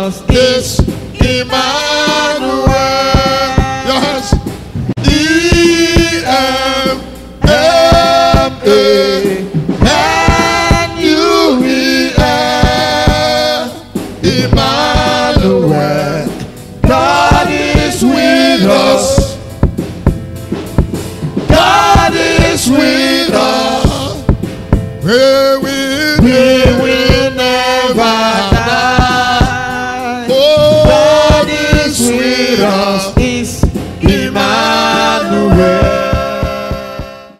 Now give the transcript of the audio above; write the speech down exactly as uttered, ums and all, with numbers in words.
Jesus is Emmanuel. Yes. E M M A N U E L. Emmanuel. God is with us. God is with us. We will be with